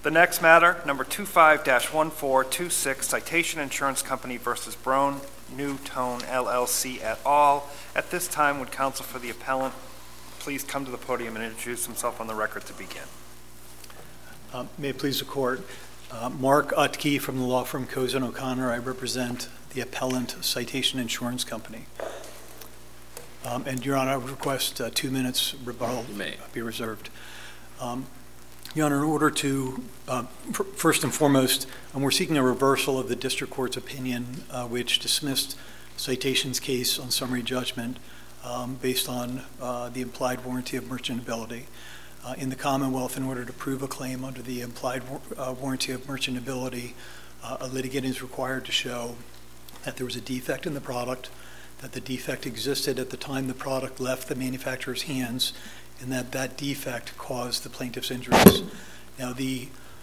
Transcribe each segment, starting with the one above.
The next matter, number 25-1426, Citation Insurance Company versus Brown New Tone LLC et al. At this time, would counsel for the appellant please come to the podium and introduce himself on the record to begin? May it please the court. Mark Utke from the law firm Cozen O'Connor. I represent the appellant Citation Insurance Company. And Your Honor, I would request 2 minutes rebuttal be reserved. Your Honor, in order to, first and foremost, we're seeking a reversal of the district court's opinion which dismissed Citation's case on summary judgment based on the implied warranty of merchantability. In the Commonwealth, in order to prove a claim under the implied warranty of merchantability, a litigant is required to show that there was a defect in the product, that the defect existed at the time the product left the manufacturer's hands, and that that defect caused the plaintiff's injuries. Now, the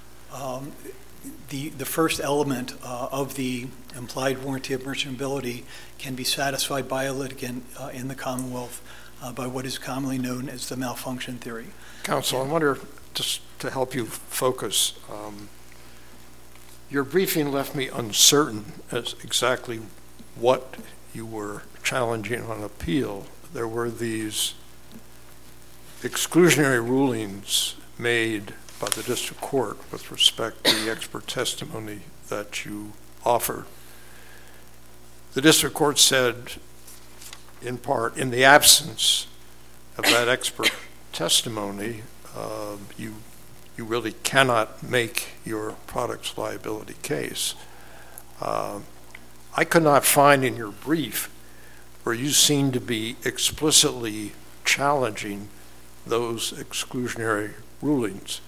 first element of the implied warranty of merchantability can be satisfied by a litigant in the Commonwealth by what is commonly known as the malfunction theory. Counsel, I wonder, just to help you focus, your briefing left me uncertain as exactly what you were challenging on appeal. There were these exclusionary rulings made by the district court with respect to the expert testimony that you offered. The district court said, in part, in the absence of that expert testimony, you really cannot make your product's liability case. I could not find in your brief where you seem to be explicitly challenging those exclusionary rulings.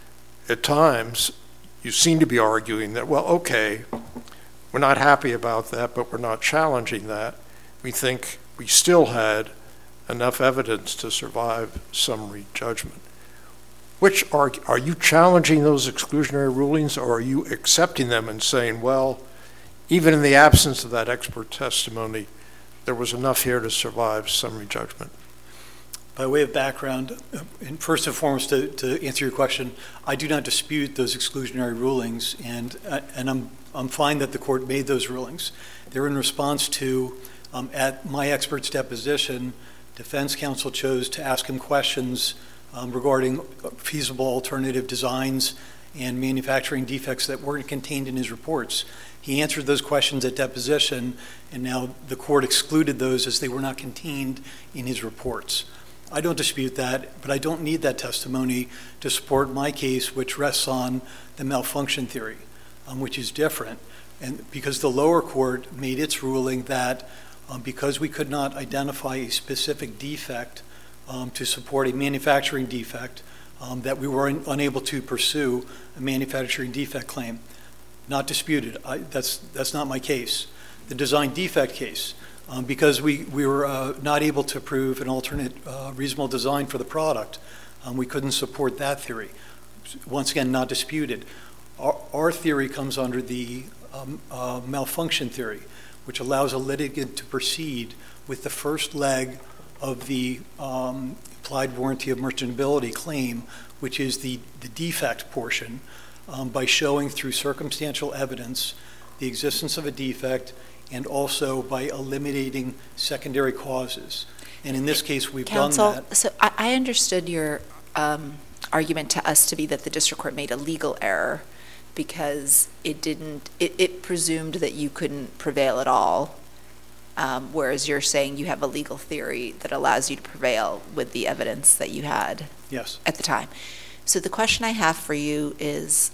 At times, you seem to be arguing that, well, okay, we're not happy about that, but we're not challenging that. We think we still had enough evidence to survive summary judgment. Which are you challenging those exclusionary rulings, or are you accepting them and saying, well, even in the absence of that expert testimony, there was enough here to survive summary judgment? By way of background, and first and foremost, to answer your question, I do not dispute those exclusionary rulings, and I'm fine that the court made those rulings. They're in response to, at my expert's deposition, defense counsel chose to ask him questions regarding feasible alternative designs and manufacturing defects that weren't contained in his reports. He answered those questions at deposition, and now the court excluded those as they were not contained in his reports. I don't dispute that, but I don't need that testimony to support my case, which rests on the malfunction theory, which is different. And because the lower court made its ruling that because we could not identify a specific defect to support a manufacturing defect, that we were unable to pursue a manufacturing defect claim. Not disputed. That's not my case. The design defect case, because we were not able to prove an alternate reasonable design for the product, we couldn't support that theory. Once again, not disputed. Our theory comes under the malfunction theory, which allows a litigant to proceed with the first leg of the implied warranty of merchantability claim, which is the defect portion, by showing through circumstantial evidence the existence of a defect and also by eliminating secondary causes. And in this case, we've done that. So I understood your argument to us to be that the district court made a legal error because it presumed that you couldn't prevail at all, whereas you're saying you have a legal theory that allows you to prevail with the evidence that you had at the time. So the question I have for you is,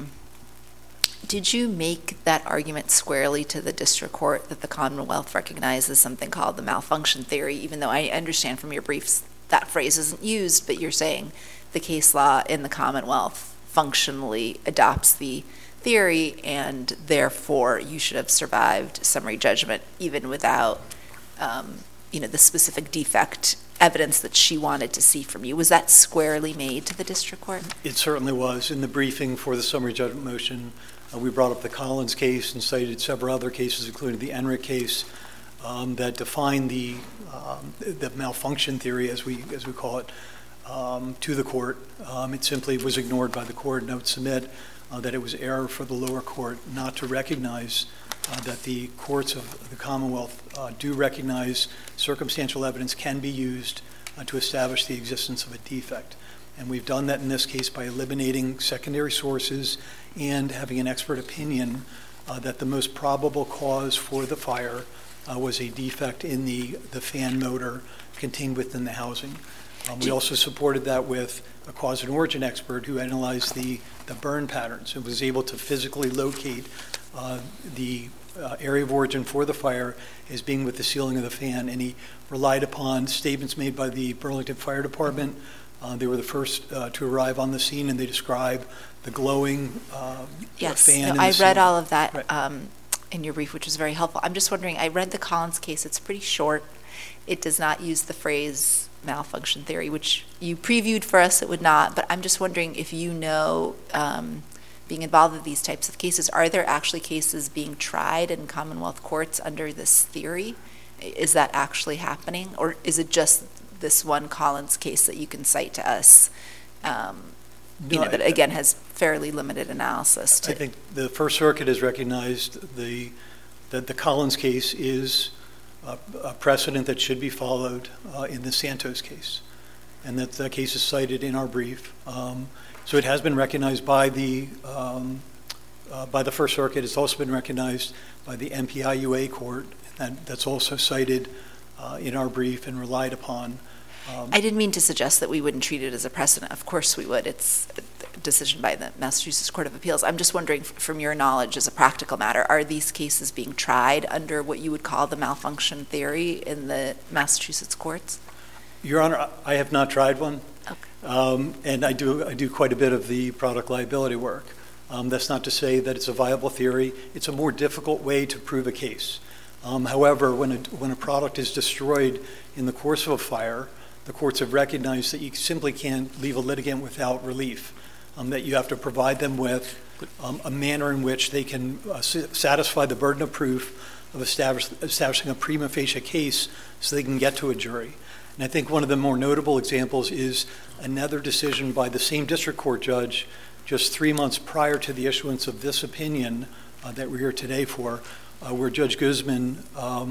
did you make that argument squarely to the district court that the Commonwealth recognizes something called the malfunction theory, even though I understand from your briefs that phrase isn't used, but you're saying the case law in the Commonwealth functionally adopts the theory and therefore you should have survived summary judgment even without the specific defect evidence that she wanted to see from you. Was that squarely made to the district court? It certainly was. In the briefing for the summary judgment motion, we brought up the Collins case and cited several other cases, including the Enric case, that define the malfunction theory, as we call it, to the court. It simply was ignored by the court, and I would submit that it was error for the lower court not to recognize that the courts of the Commonwealth do recognize circumstantial evidence can be used to establish the existence of a defect. And we've done that in this case by eliminating secondary sources and having an expert opinion that the most probable cause for the fire was a defect in the fan motor contained within the housing. We also supported that with a cause and origin expert who analyzed the burn patterns and was able to physically locate the area of origin for the fire as being with the ceiling of the fan. And he relied upon statements made by the Burlington Fire Department. They were the first to arrive on the scene, and they describe the glowing Yes, fan. no, I read all of that Right. in your brief, which was very helpful. I'm just wondering, I read the Collins case. It's pretty short. It does not use the phrase malfunction theory, which you previewed for us it would not, but I'm just wondering if you know, being involved in these types of cases, are there actually cases being tried in Commonwealth courts under this theory? Is that actually happening? Or is it just this one Collins case that you can cite to us, that again has fairly limited analysis to? I think the First Circuit has recognized that the Collins case is a precedent that should be followed in the Santos case, and that the case is cited in our brief. So it has been recognized by the First Circuit. It's also been recognized by the MPIUA court. That's also cited in our brief and relied upon. I didn't mean to suggest that we wouldn't treat it as a precedent. Of course we would. It's a decision by the Massachusetts Court of Appeals. I'm just wondering, from your knowledge as a practical matter, are these cases being tried under what you would call the malfunction theory in the Massachusetts courts? Your Honor, I have not tried one. Okay. And I do quite a bit of the product liability work. That's not to say that it's a viable theory. It's a more difficult way to prove a case. However, when a product is destroyed in the course of a fire, the courts have recognized that you simply can't leave a litigant without relief, that you have to provide them with a manner in which they can satisfy the burden of proof of establishing a prima facie case so they can get to a jury. And I think one of the more notable examples is another decision by the same district court judge just 3 months prior to the issuance of this opinion that we're here today for, where Judge Guzman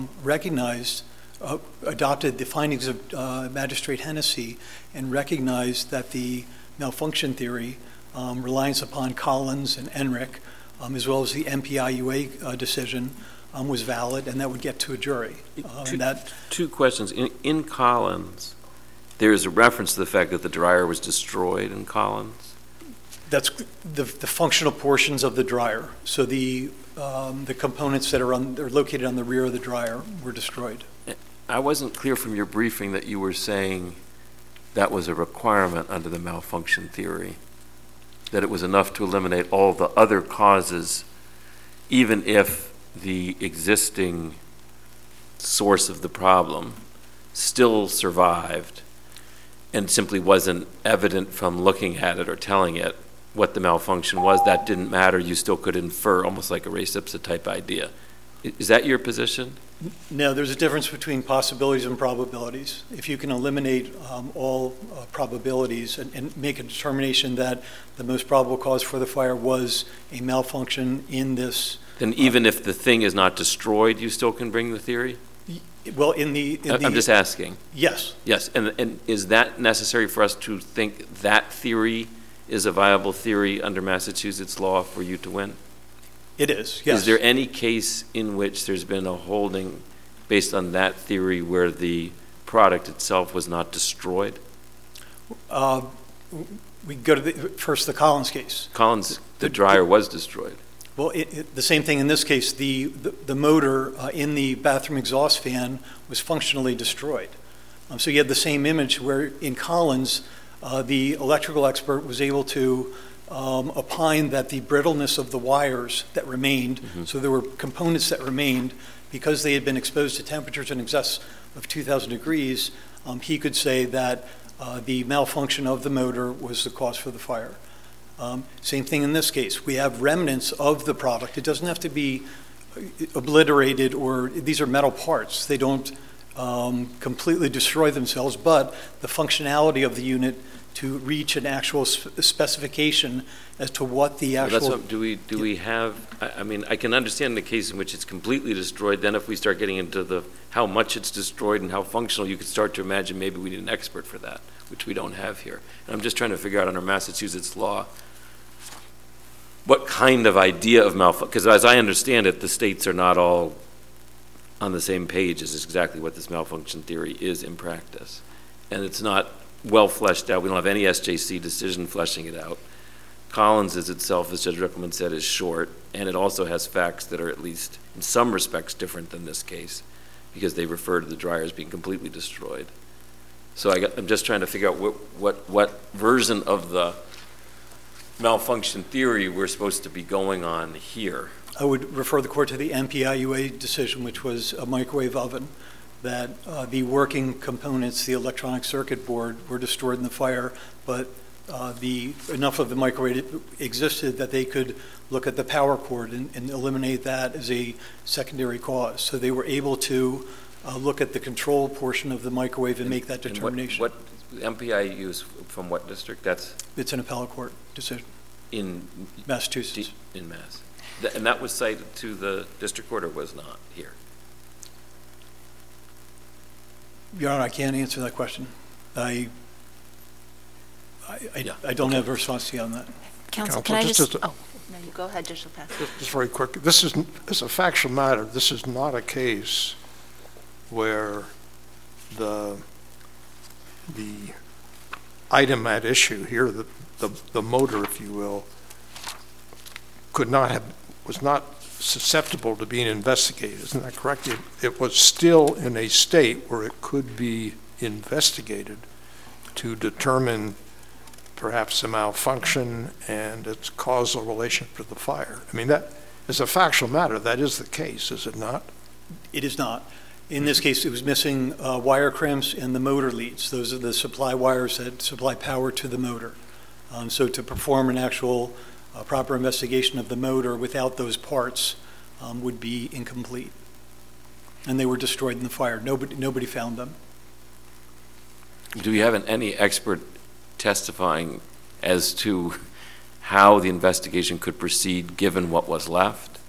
adopted the findings of Magistrate Hennessy and recognized that the malfunction theory, reliance upon Collins and Enrick, as well as the MPIUA decision, was valid, and that would get to a jury. Two questions. In Collins, there is a reference to the fact that the dryer was destroyed in Collins? That's the functional portions of the dryer. So the components that are located on the rear of the dryer were destroyed. I wasn't clear from your briefing that you were saying that was a requirement under the malfunction theory, that it was enough to eliminate all the other causes, even if the existing source of the problem still survived and simply wasn't evident from looking at it or telling it what the malfunction was. That didn't matter. You still could infer, almost like a res ipsa type idea. Is that your position? No, there's a difference between possibilities and probabilities. If you can eliminate all probabilities and make a determination that the most probable cause for the fire was a malfunction in this. Then even if the thing is not destroyed, you still can bring the theory? Well, I'm just asking. Yes. Yes, and is that necessary for us to think that theory is a viable theory under Massachusetts law for you to win? It is, yes. Is there any case in which there's been a holding based on that theory where the product itself was not destroyed? We go to first the Collins case. Collins, the dryer was destroyed. Well, the same thing in this case. The motor in the bathroom exhaust fan was functionally destroyed. So you had the same image where in Collins, the electrical expert was able to opine that the brittleness of the wires that remained, so there were components that remained, because they had been exposed to temperatures in excess of 2,000 degrees, he could say that the malfunction of the motor was the cause for the fire. Same thing in this case. We have remnants of the product. It doesn't have to be obliterated, or these are metal parts. They don't completely destroy themselves, but the functionality of the unit to reach an actual specification as to what the Well, actual... that's what, do we have, I mean, I can understand the case in which it's completely destroyed, then if we start getting into the, how much it's destroyed and how functional, you could start to imagine maybe we need an expert for that, which we don't have here. And I'm just trying to figure out under Massachusetts law, what kind of idea of malfunction, because as I understand it, the states are not all on the same page as exactly what this malfunction theory is in practice. And it's not well fleshed out. We don't have any SJC decision fleshing it out. Collins is itself, as Judge Rickleman said, is short, and it also has facts that are at least in some respects different than this case, because they refer to the dryer as being completely destroyed. So I'm just trying to figure out what version of the malfunction theory we're supposed to be going on here. I would refer the court to the MPIUA decision, which was a microwave oven, that the working components, the electronic circuit board, were destroyed in the fire, but enough of the microwave existed that they could look at the power cord and eliminate that as a secondary cause. So they were able to look at the control portion of the microwave and make that determination. What MPI use from what district? It's an appellate court decision. In Massachusetts. In Mass. And that was cited to the district court or was not here? Your Honor, I can't answer that question. I don't have a response to you on that. Counsel, Counsel, can I just no, you go ahead, Judge Lopez. Just very quick, this is, as a factual matter, this is not a case where the item at issue here, the motor, if you will, was not susceptible to being investigated. Isn't that correct? It was still in a state where it could be investigated to determine perhaps a malfunction and its causal relationship to the fire. I mean, that is a factual matter. That is the case, is it not? It is not. In this case, it was missing wire crimps and the motor leads. Those are the supply wires that supply power to the motor. So to perform an actual proper investigation of the motor without those parts would be incomplete. And they were destroyed in the fire. Nobody found them. Do we have any expert testifying as to how the investigation could proceed given what was left?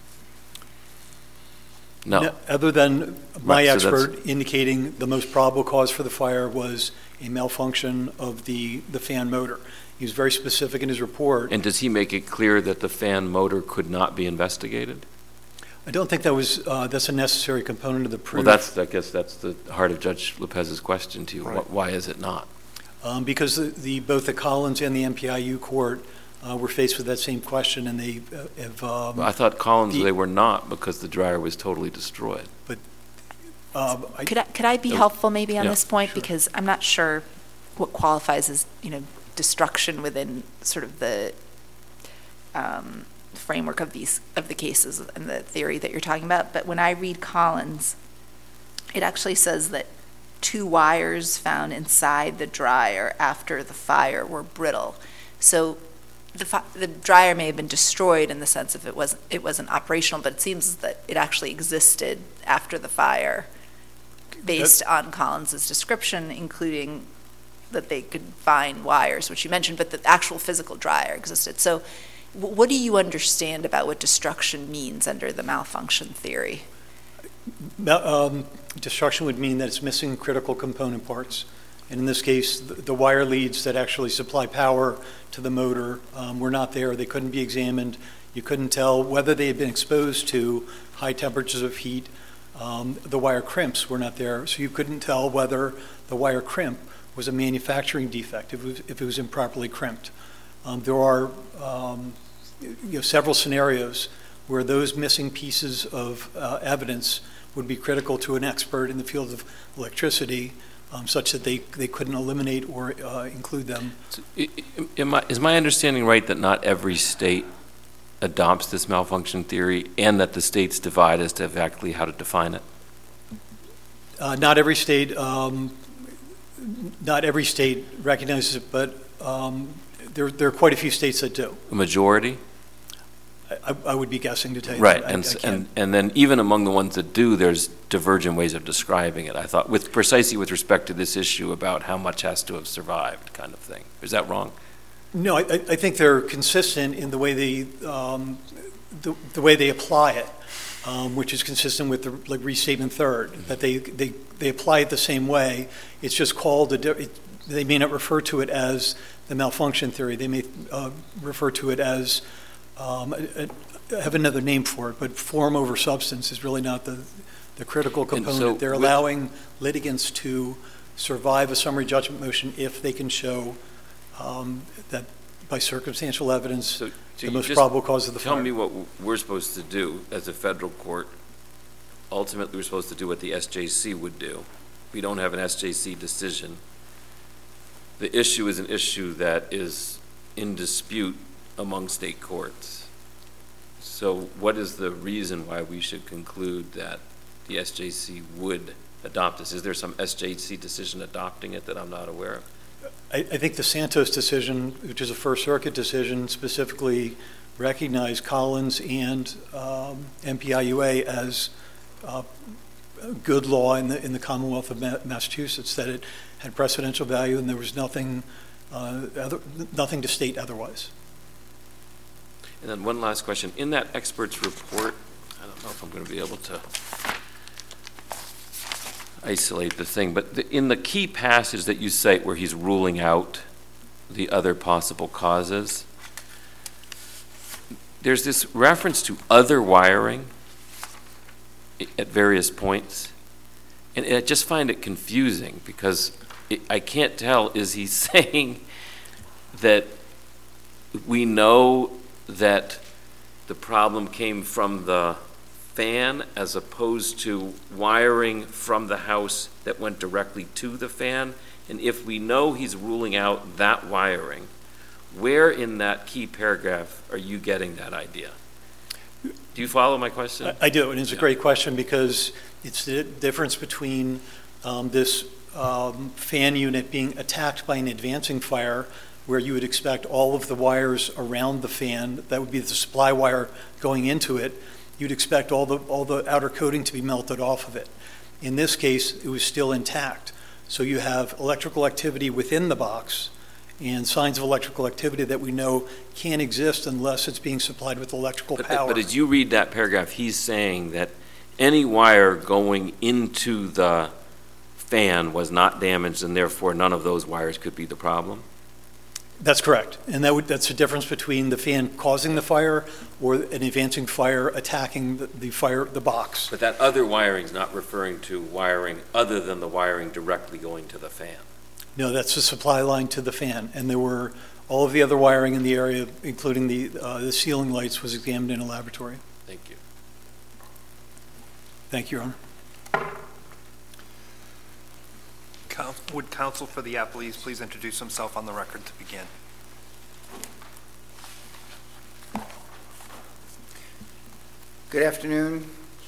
No. Other than my Right, so expert indicating the most probable cause for the fire was a malfunction of the fan motor. He was very specific in his report. And does he make it clear that the fan motor could not be investigated? I don't think that's a necessary component of the proof. Well, I guess that's the heart of Judge Lopez's question to you. Right. Why is it not? Because both the Collins and the MPIU court were faced with that same question, and they have... Well, I thought Collins, they were not because the dryer was totally destroyed. Could I be helpful maybe on Yeah, this point? sure. Because I'm not sure what qualifies as, destruction within sort of the framework of the cases and the theory that you're talking about. But when I read Collins, it actually says that 2 wires found inside the dryer after the fire were brittle. So the dryer may have been destroyed in the sense of it wasn't operational, but it seems that it actually existed after the fire based on Collins's description, including that they could find wires, which you mentioned, but the actual physical dryer existed. So what do you understand about what destruction means under the malfunction theory? Destruction would mean that it's missing critical component parts. And in this case, the wire leads that actually supply power to the motor were not there. They couldn't be examined. You couldn't tell whether they had been exposed to high temperatures of heat. The wire crimps were not there, so you couldn't tell whether the wire crimp was a manufacturing defect if it was improperly crimped. There are several scenarios where those missing pieces of evidence would be critical to an expert in the field of electricity, such that they couldn't eliminate or include them. So, is my understanding right that not every state adopts this malfunction theory and that the states divide as to exactly how to define it? Not every state recognizes it, but there are quite a few states that do. A majority? I would be guessing to tell you. Right, that. I can't- and then even among the ones that do, there's divergent ways of describing it, I thought, precisely with respect to this issue about how much has to have survived, kind of thing. Is that wrong? No, I think they're consistent in the way the way they apply it, which is consistent with the restatement third, that they apply it the same way. It's just called they may not refer to it as the malfunction theory. They may refer to it as have another name for it, but form over substance is really not the critical component. so They're with- allowing litigants to survive a summary judgment motion if they can show that by circumstantial evidence, So the you most just probable cause of the fire. Tell me what we're supposed to do as a federal court. Ultimately, we're supposed to do what the SJC would do. We don't have an SJC decision. The issue is an issue that is in dispute among state courts. So what is the reason why we should conclude that the SJC would adopt this? Is there some SJC decision adopting it that I'm not aware of? I think the Santos decision, which is a First Circuit decision, specifically recognized Collins and MPIUA as good law in the Commonwealth of Massachusetts, that it had precedential value and there was nothing to state otherwise. And then one last question. In that expert's report, I don't know if I'm going to be able to isolate the thing, but in the key passage that you cite where he's ruling out the other possible causes, there's this reference to other wiring at various points, and I just find it confusing because I can't tell, is he saying that we know that the problem came from the fan as opposed to wiring from the house that went directly to the fan? And if we know he's ruling out that wiring, where in that key paragraph are you getting that idea? Do you follow my question? I do, and it's a great question because it's the difference between this fan unit being attacked by an advancing fire where you would expect all of the wires around the fan, that would be the supply wire going into it, you'd expect all the outer coating to be melted off of it. In this case, it was still intact. So you have electrical activity within the box and signs of electrical activity that we know can't exist unless it's being supplied with electrical power. But as you read that paragraph, he's saying that any wire going into the fan was not damaged and therefore none of those wires could be the problem? That's correct. And that's the difference between the fan causing the fire or an advancing fire attacking the box. But that other wiring is not referring to wiring other than the wiring directly going to the fan. No, that's the supply line to the fan. And there were all of the other wiring in the area, including the ceiling lights, was examined in a laboratory. Thank you. Thank you, Your Honor. Would counsel for the appellees please introduce himself on the record to begin? Good afternoon.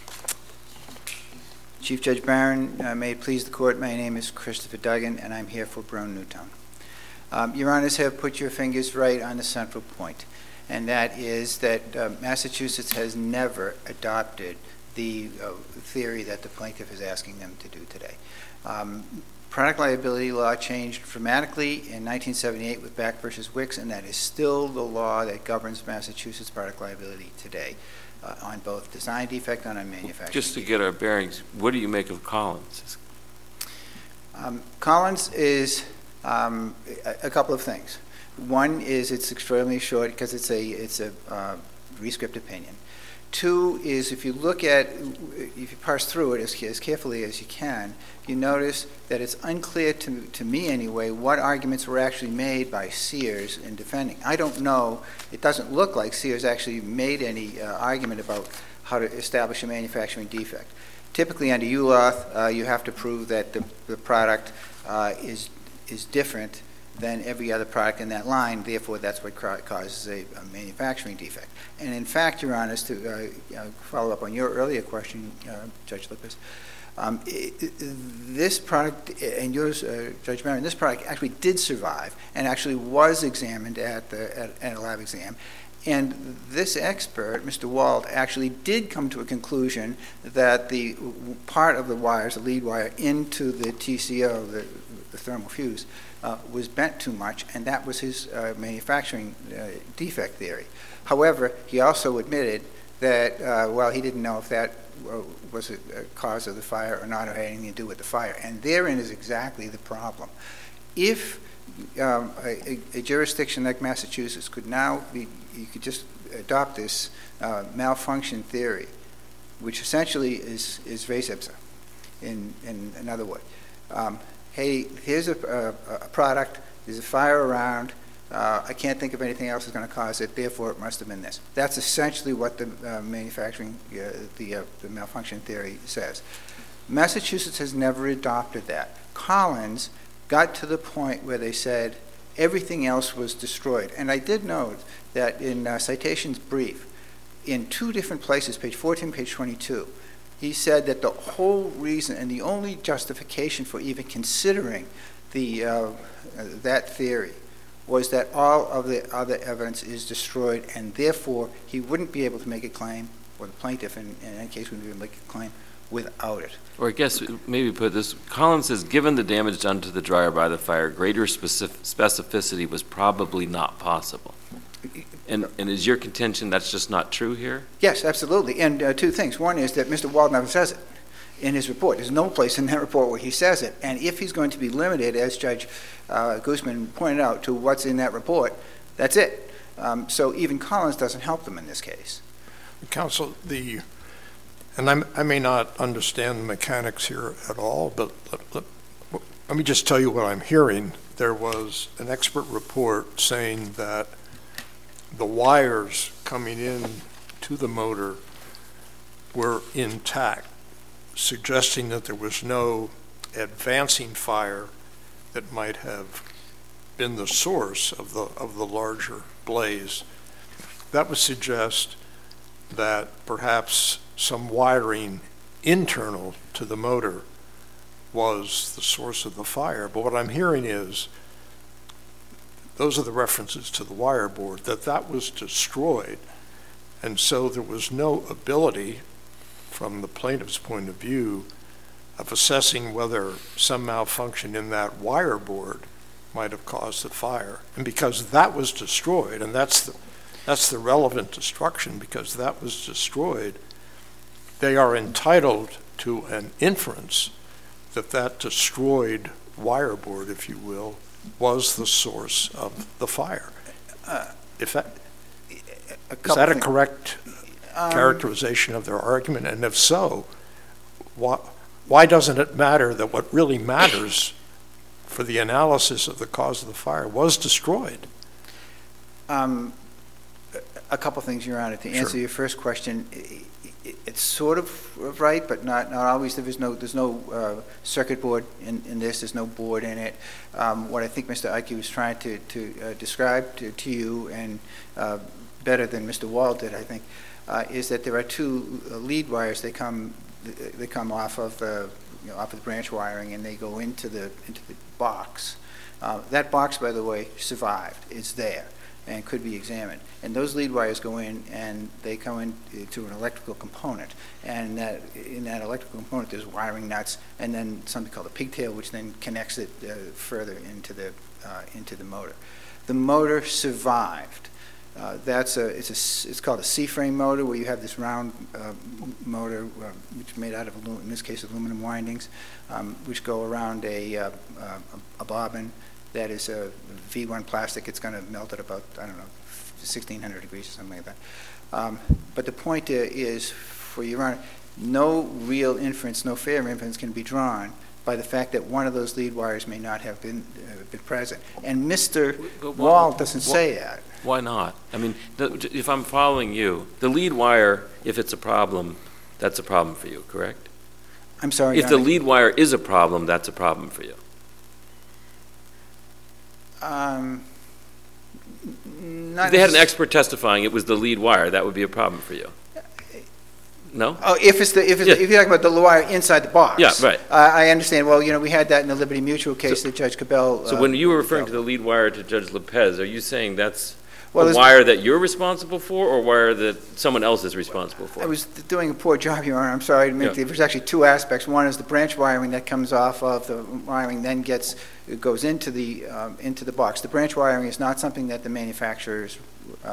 Chief Judge Barron, may it please the court, my name is Christopher Duggan, and I'm here for Brown-Newtown. Your Honors have put your fingers right on the central point, and that is that Massachusetts has never adopted the theory that the plaintiff is asking them to do today. Product liability law changed dramatically in 1978 with Back versus Wicks, and that is still the law that governs Massachusetts product liability today on both design defect and on manufacturing. Just to get our bearings, what do you make of Collins? Collins is a couple of things. One is it's extremely short because it's a rescript opinion. Two is if you parse through it as carefully as you can, you notice that it's unclear to me anyway what arguments were actually made by Sears in defending. I don't know. It doesn't look like Sears actually made any argument about how to establish a manufacturing defect. Typically under ULOTH, you have to prove that the product is different than every other product in that line. Therefore, that's what causes a manufacturing defect. And in fact, Your Honor, to follow up on your earlier question, Judge Lippis, This product, and yours, Judge Marion, this product actually did survive and actually was examined at a lab exam. And this expert, Mr. Wald, actually did come to a conclusion that the part of the wires, the lead wire, into the TCO, the thermal fuse, was bent too much, and that was his manufacturing defect theory. However, he also admitted that, well, he didn't know if that was a cause of the fire or not, or had anything to do with the fire. And therein is exactly the problem. If a jurisdiction like Massachusetts could now be, you could just adopt this malfunction theory, which essentially is res ipsa, in another way. Hey, here's a product, there's a fire around, I can't think of anything else that's going to cause it, therefore it must have been this. That's essentially what the manufacturing, the malfunction theory says. Massachusetts has never adopted that. Collins got to the point where they said everything else was destroyed. And I did note that in Citation's brief, in two different places, page 14, page 22, he said that the whole reason and the only justification for even considering that theory was that all of the other evidence is destroyed, and therefore he wouldn't be able to make a claim, or the plaintiff in any case wouldn't be able to make a claim without it. Or I guess maybe put this, Collins says, given the damage done to the dryer by the fire, greater specificity was probably not possible. And is your contention that's just not true here? Yes, absolutely. And two things. One is that Mr. Wald never says it in his report. There's no place in that report where he says it. And if he's going to be limited, as Judge Guzman pointed out, to what's in that report, that's it. So even Collins doesn't help them in this case. Counsel, and I may not understand the mechanics here at all, but let me just tell you what I'm hearing. There was an expert report saying that the wires coming in to the motor were intact, suggesting that there was no advancing fire that might have been the source of the larger blaze. That would suggest that perhaps some wiring internal to the motor was the source of the fire. But what I'm hearing is, those are the references to the wire board, that was destroyed. And so there was no ability, from the plaintiff's point of view, of assessing whether some malfunction in that wire board might have caused the fire. And because that was destroyed, and that's the relevant destruction, because that was destroyed, they are entitled to an inference that that destroyed wire board, if you will, was the source of the fire. Is that a correct characterization of their argument? And if so, why doesn't it matter that what really matters for the analysis of the cause of the fire was destroyed? A couple things, Your Honor. To answer Sure. your first question, it's sort of right, but not always. There's no circuit board in this. There's no board in it. What I think Mr. Ike was trying to describe to you, and better than Mr. Wald did, I think, is that there are two lead wires. They come off of the branch wiring, and they go into the box. That box, by the way, survived. It's there and could be examined. And those lead wires go in, and they come into an electrical component. And in that electrical component, there's wiring nuts, and then something called a pigtail, which then connects it further into the motor. The motor survived. It's called a C-frame motor, where you have this round motor, which is made out of, in this case, aluminum windings, which go around a bobbin that is a V1 plastic. It's going to melt at about, 1,600 degrees or something like that. But the point is, for Your Honor, no real inference, no fair inference can be drawn by the fact that one of those lead wires may not have been present. And Mr. Wall doesn't say that. Why not? I mean, if I'm following you, the lead wire, if it's a problem, that's a problem for you, correct? I'm sorry, If the lead wire is a problem, that's a problem for you. Not If they had an expert testifying it was the lead wire, that would be a problem for you. No? Oh, if you're talking about the wire inside the box. Yeah, right. I understand. Well, we had that in the Liberty Mutual case that Judge Cabell. So when you were referring to the lead wire to Judge Lopez, are you saying that's Well, a there's- wire that you're responsible for, or wire that someone else is responsible for? I was doing a poor job, Your Honor. I'm sorry. There's actually two aspects. One is the branch wiring that comes off of the wiring, then goes into the box. The branch wiring is not something that the manufacturer is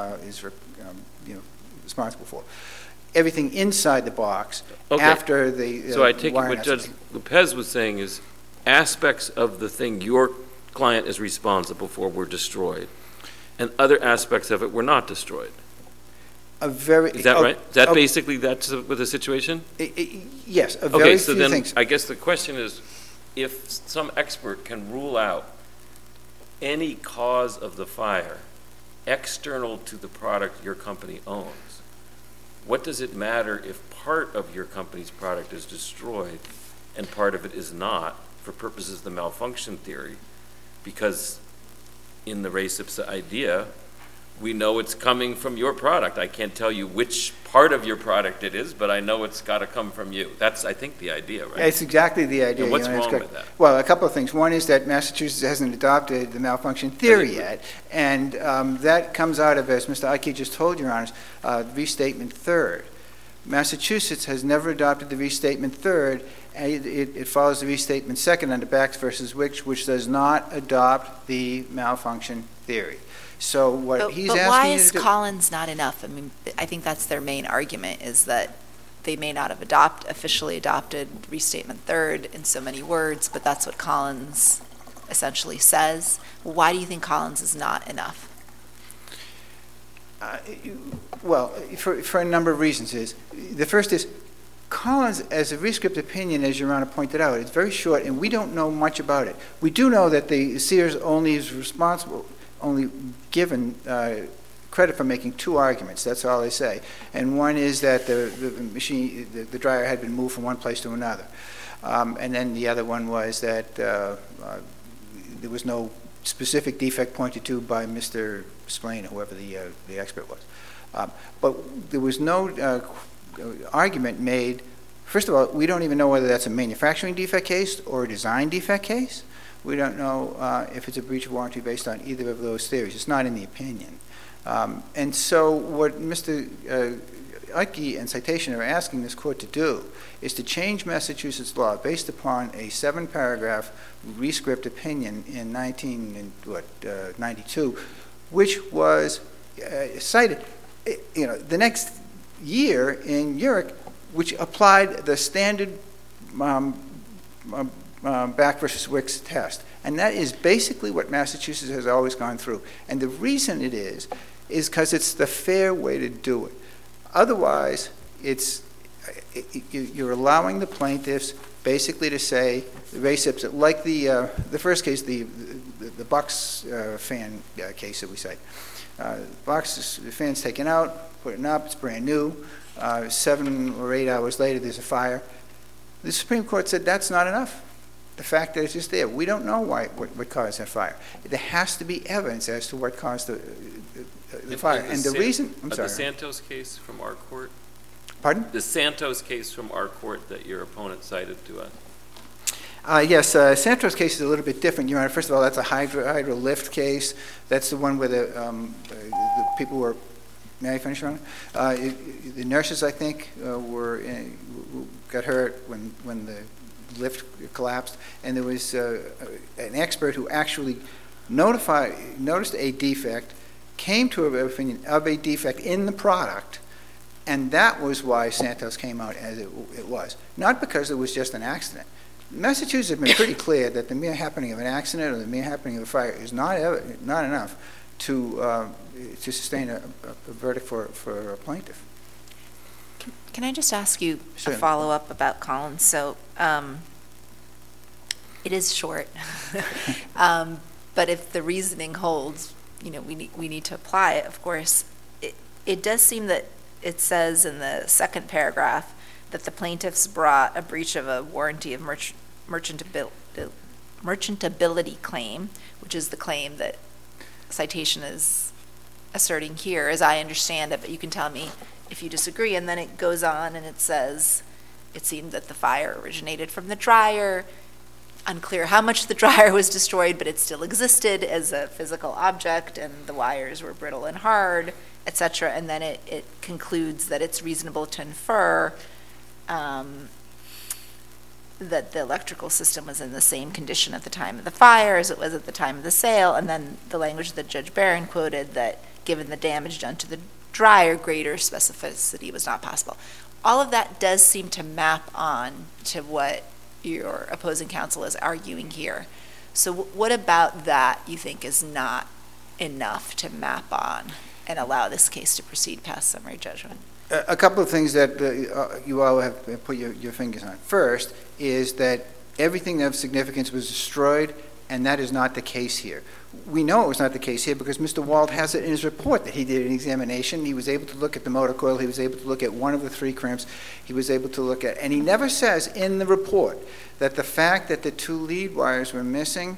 responsible for. Everything inside the box Okay. after the So I take it wiring what has to Judge Lopez was saying is aspects of the thing your client is responsible for were destroyed, and other aspects of it were not destroyed. Is that right? Is that basically that's with the situation? Yes, a Okay, very so few then things. I guess the question is, if some expert can rule out any cause of the fire external to the product your company owns, what does it matter if part of your company's product is destroyed and part of it is not, for purposes of the malfunction theory? Because in the res ipsa idea, we know it's coming from your product. I can't tell you which part of your product it is, but I know it's got to come from you. That's, I think, the idea, right? It's exactly the idea. And what's It's wrong correct. with that? Well, a couple of things. One is that Massachusetts hasn't adopted the malfunction theory yet, and that comes out of, as Mr. Ike just told Your Honors, restatement third. Massachusetts has never adopted the restatement third, and it follows the restatement second under Bax versus Wicks, which does not adopt the malfunction theory. So what he's But asking why you is to do... Collins not enough? I mean, I think that's their main argument, is that they may not have officially adopted restatement third in so many words, but that's what Collins essentially says. Why do you think Collins is not enough? Well, for a number of reasons. The first is, Collins, as a rescript opinion, as Your Honor pointed out, it's very short, and we don't know much about it. We do know that the Sears only is responsible, only given credit for making two arguments. That's all they say. And one is that the dryer had been moved from one place to another. And then the other one was that there was no specific defect pointed to by Mr. Splain, whoever the expert was. But there was no argument made. First of all, we don't even know whether that's a manufacturing defect case or a design defect case. We don't know if it's a breach of warranty based on either of those theories. It's not in the opinion. And so what Mr. Ike and Citation are asking this court to do is to change Massachusetts law based upon a 7-paragraph rescript opinion in 1992, which was cited, the next year in Urick, which applied the standard Back versus Wicks test. And that is basically what Massachusetts has always gone through. And the reason it is because it's the fair way to do it. Otherwise, you're allowing the plaintiffs basically to say, the res ipsa, like the first case, the Bucks fan case that we cite. Bucks fan's taken out, put it up, it's brand new. 7 or 8 hours later, there's a fire. The Supreme Court said that's not enough. The fact that it's just there, we don't know what caused that fire. There has to be evidence as to what caused the fire. And the reason, I'm sorry. The Santos case from our court? Pardon? The Santos case from our court that your opponent cited to us? Yes, Santos case is a little bit different. Your Honor, first of all, that's a hydro lift case. That's the one where the people were. May I finish, Your Honor? The nurses, I think, got hurt when the lift collapsed, and there was an expert who actually noticed a defect, came to an opinion of a defect in the product, and that was why Santos came out as it was. Not because it was just an accident. Massachusetts has been pretty clear that the mere happening of an accident or the mere happening of a fire is not enough to sustain a verdict for a plaintiff. Can I just ask you Sure. a follow-up about Collins? So it is short, but if the reasoning holds, we need to apply it, of course. It does seem that it says in the second paragraph that the plaintiffs brought a breach of a warranty of merchantability claim, which is the claim that Citation is asserting here, as I understand it, but you can tell me if you disagree. And then it goes on and it says, it seemed that the fire originated from the dryer. Unclear how much the dryer was destroyed, but it still existed as a physical object, and the wires were brittle and hard, etc. And then it concludes that it's reasonable to infer that the electrical system was in the same condition at the time of the fire as it was at the time of the sale. And then the language that Judge Barron quoted, that given the damage done to the dryer, greater specificity was not possible. All of that does seem to map on to what your opposing counsel is arguing here. So what about that you think is not enough to map on and allow this case to proceed past summary judgment? A couple of things that you all have put your fingers on. First is that everything of significance was destroyed, and that is not the case here. We know it was not the case here because Mr. Wald has it in his report that he did an examination. He was able to look at the motor coil. He was able to look at one of the 3 crimps. He was able to look at, and he never says in the report that the fact that the 2 lead wires were missing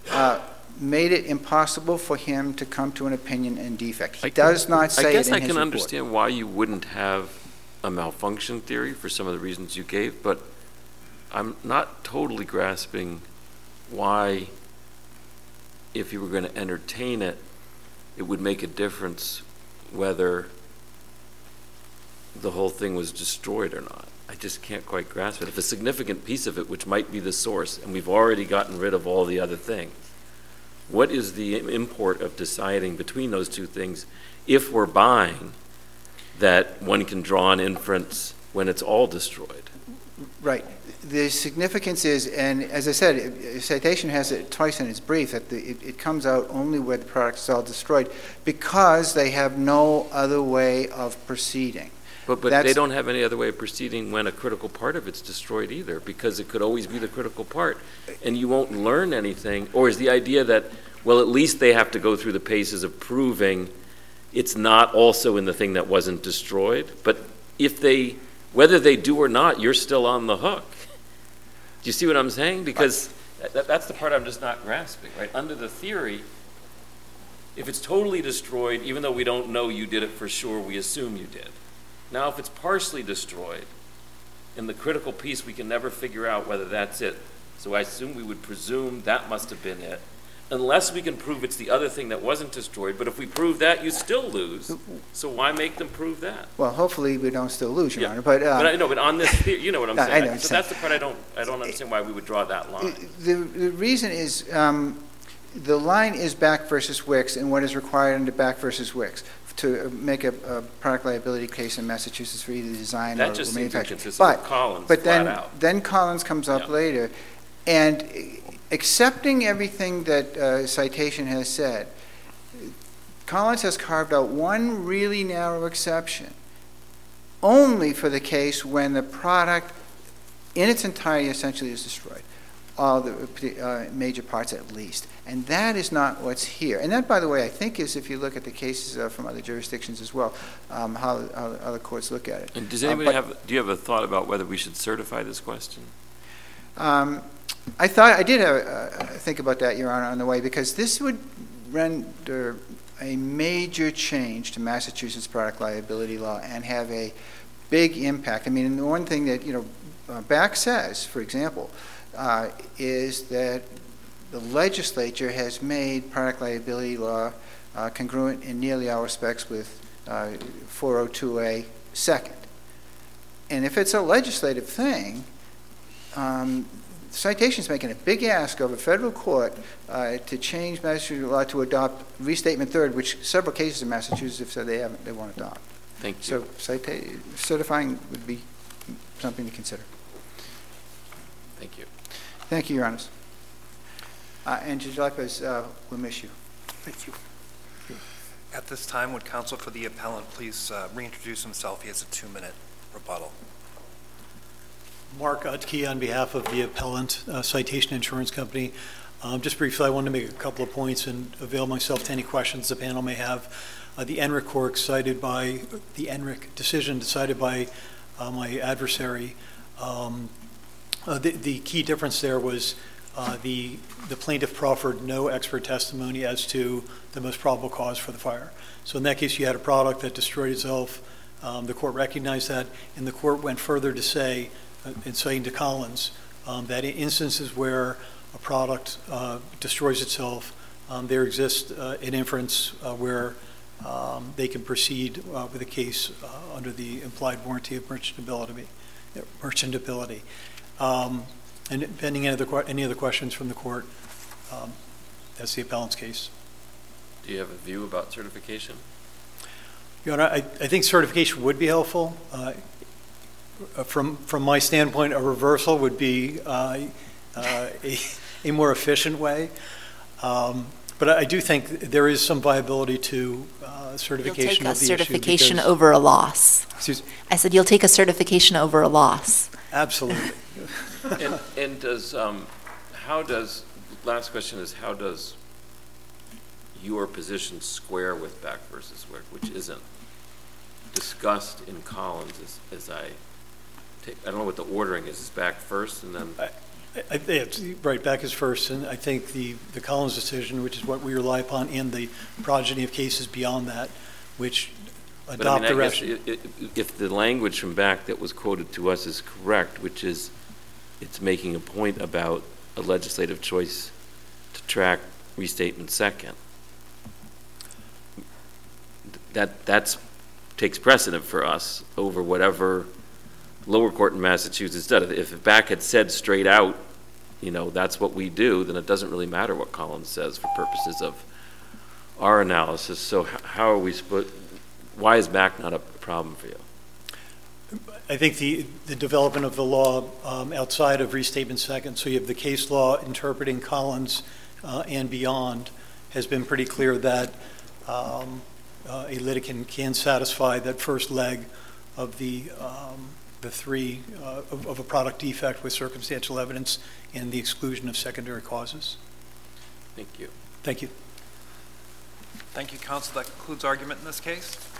made it impossible for him to come to an opinion in defect. He does not say it in his report. I guess I can understand why you wouldn't have a malfunction theory for some of the reasons you gave, but I'm not totally grasping why, if you were going to entertain it, it would make a difference whether the whole thing was destroyed or not. I just can't quite grasp it. If a significant piece of it, which might be the source, and we've already gotten rid of all the other things, what is the import of deciding between those 2 things if we're buying that one can draw an inference when it's all destroyed? Right. The significance is, and as I said, Citation has it twice in its brief, that it comes out only where the product is all destroyed because they have no other way of proceeding. But they don't have any other way of proceeding when a critical part of it's destroyed either, because it could always be the critical part. And you won't learn anything. Or is the idea that, well, at least they have to go through the paces of proving it's not also in the thing that wasn't destroyed? But whether they do or not, you're still on the hook. Do you see what I'm saying? Because that's the part I'm just not grasping, right? Under the theory, if it's totally destroyed, even though we don't know you did it for sure, we assume you did. Now, if it's partially destroyed, in the critical piece, we can never figure out whether that's it. So I assume we would presume that must have been it, unless we can prove it's the other thing that wasn't destroyed. But if we prove that, you still lose. So why make them prove that? Well, hopefully we don't still lose, Your Honor. But I know, but on this theory, you know what I'm saying. I know. So that's the part I don't understand why we would draw that line. The reason is the line is Back versus Wicks and what is required under Back versus Wicks to make a product liability case in Massachusetts for either design or manufacturing. That just seems inconsistent with Collins, but flat out. Then Collins comes up later, and accepting everything that Citation has said, Collins has carved out one really narrow exception, only for the case when the product in its entirety essentially is destroyed, all the major parts at least. And that is not what's here. And that, by the way, I think is, if you look at the cases from other jurisdictions as well, how other courts look at it. And does anybody do you have a thought about whether we should certify this question? I did think about that, Your Honor, on the way, because this would render a major change to Massachusetts product liability law and have a big impact. I mean, the one thing that, Back says, for example, is that the legislature has made product liability law congruent in nearly all respects with 402A second. And if it's a legislative thing, Citation's making a big ask of a federal court to change Massachusetts law to adopt restatement third, which several cases in Massachusetts have said they won't adopt. Thank you. So certifying would be something to consider. Thank you. Thank you, Your Honors. And Judge Lopez, we'll miss you. Thank you. At this time, would counsel for the appellant please reintroduce himself? He has a 2-minute rebuttal. Mark Utke on behalf of the appellant, Citation Insurance Company. Just briefly, I wanted to make a couple of points and avail myself to any questions the panel may have. The Enric decision decided by my adversary, the key difference there was the plaintiff proffered no expert testimony as to the most probable cause for the fire. So in that case, you had a product that destroyed itself. The court recognized that, and the court went further to say, in saying to Collins, that in instances where a product destroys itself, there exists an inference where they can proceed with a case under the implied warranty of merchantability. And pending any other questions from the court, that's the appellant's case. Do you have a view about certification? Your Honor, I think certification would be helpful. From my standpoint, a reversal would be a more efficient way. But I do think there is some viability to certification of the issue. You'll take a certification over a loss. Excuse me? I said you'll take a certification over a loss. Absolutely. And does, last question is, how does your position square with Beck versus Wick, which isn't discussed in Collins as I don't know what the ordering is. Is Beck first and then? Right, Beck is first, and I think the Collins decision, which is what we rely upon, and the progeny of cases beyond that, which adopt direction. If the language from Beck that was quoted to us is correct, which is it's making a point about a legislative choice to track restatement second, that takes precedent for us over whatever lower court in Massachusetts does. If Beck had said straight out, that's what we do, then it doesn't really matter what Collins says for purposes of our analysis. So how are we why is Beck not a problem for you? I think the development of the law outside of restatement second, so you have the case law interpreting Collins and beyond, has been pretty clear that a litigant can satisfy that first leg of the three of a product defect with circumstantial evidence and the exclusion of secondary causes. Thank you. Thank you. Thank you, counsel. That concludes argument in this case.